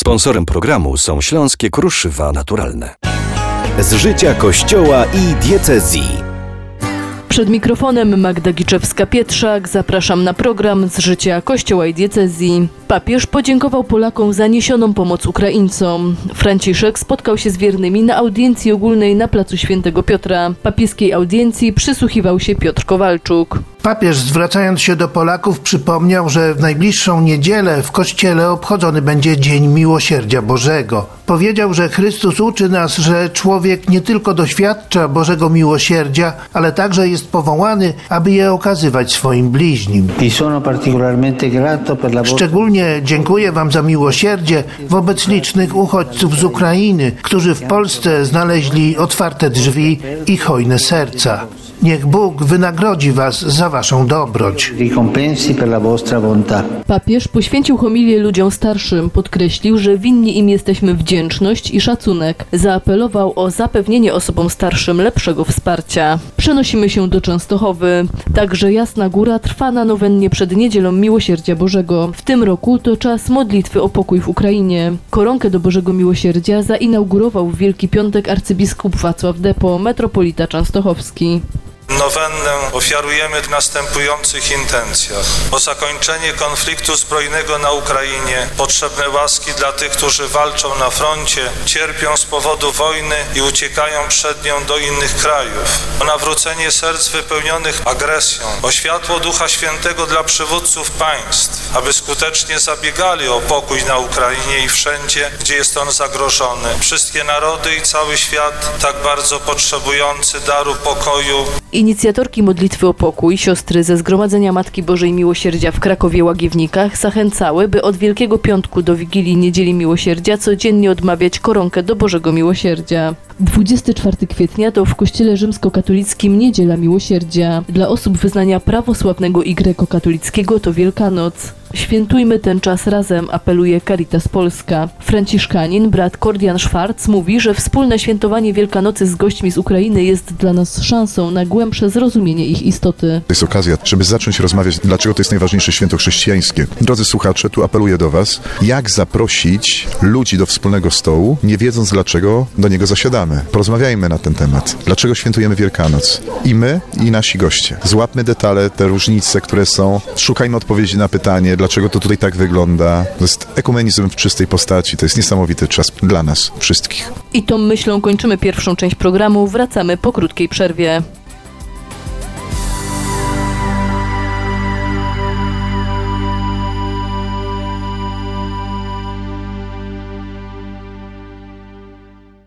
Sponsorem programu są Śląskie Kruszywa Naturalne. Z życia Kościoła i diecezji. Przed mikrofonem Magda Giczewska-Pietrzak. Zapraszam na program Z życia Kościoła i diecezji. Papież podziękował Polakom za niesioną pomoc Ukraińcom. Franciszek spotkał się z wiernymi na audiencji ogólnej na placu Świętego Piotra. Papieskiej audiencji przysłuchiwał się Piotr Kowalczuk. Papież, zwracając się do Polaków, przypomniał, że w najbliższą niedzielę w Kościele obchodzony będzie Dzień Miłosierdzia Bożego. Powiedział, że Chrystus uczy nas, że człowiek nie tylko doświadcza Bożego miłosierdzia, ale także jest powołany, aby je okazywać swoim bliźnim. Szczególnie dziękuję Wam za miłosierdzie wobec licznych uchodźców z Ukrainy, którzy w Polsce znaleźli otwarte drzwi i hojne serca. Niech Bóg wynagrodzi Was za Waszą dobroć. Papież poświęcił homilię ludziom starszym. Podkreślił, że winni im jesteśmy wdzięczność i szacunek. Zaapelował o zapewnienie osobom starszym lepszego wsparcia. Przenosimy się do Częstochowy. Także Jasna Góra trwa na nowennie przed Niedzielą Miłosierdzia Bożego. W tym roku to czas modlitwy o pokój w Ukrainie. Koronkę do Bożego Miłosierdzia zainaugurował w Wielki Piątek arcybiskup Wacław Depo, metropolita częstochowski. Nowennę ofiarujemy w następujących intencjach. O zakończenie konfliktu zbrojnego na Ukrainie, potrzebne łaski dla tych, którzy walczą na froncie, cierpią z powodu wojny i uciekają przed nią do innych krajów. O nawrócenie serc wypełnionych agresją, o światło Ducha Świętego dla przywódców państw, aby skutecznie zabiegali o pokój na Ukrainie i wszędzie, gdzie jest on zagrożony. Wszystkie narody i cały świat tak bardzo potrzebujący daru pokoju. Inicjatorki modlitwy o pokój, siostry ze Zgromadzenia Matki Bożej Miłosierdzia w Krakowie-Łagiewnikach zachęcały, by od Wielkiego Piątku do Wigilii Niedzieli Miłosierdzia codziennie odmawiać koronkę do Bożego Miłosierdzia. 24 kwietnia to w Kościele Rzymskokatolickim Niedziela Miłosierdzia. Dla osób wyznania prawosławnego i grekokatolickiego to Wielkanoc. Świętujmy ten czas razem, apeluje Caritas Polska. Franciszkanin, brat Kordian Szwarc, mówi, że wspólne świętowanie Wielkanocy z gośćmi z Ukrainy jest dla nas szansą na głębsze zrozumienie ich istoty. To jest okazja, żeby zacząć rozmawiać, dlaczego to jest najważniejsze święto chrześcijańskie. Drodzy słuchacze, tu apeluję do Was, jak zaprosić ludzi do wspólnego stołu, nie wiedząc, dlaczego do niego zasiadamy. Porozmawiajmy na ten temat. Dlaczego świętujemy Wielkanoc? I my, i nasi goście. Złapmy detale, te różnice, które są. Szukajmy odpowiedzi na pytanie, dlaczego to tutaj tak wygląda. To jest ekumenizm w czystej postaci. To jest niesamowity czas dla nas wszystkich. I tą myślą kończymy pierwszą część programu. Wracamy po krótkiej przerwie.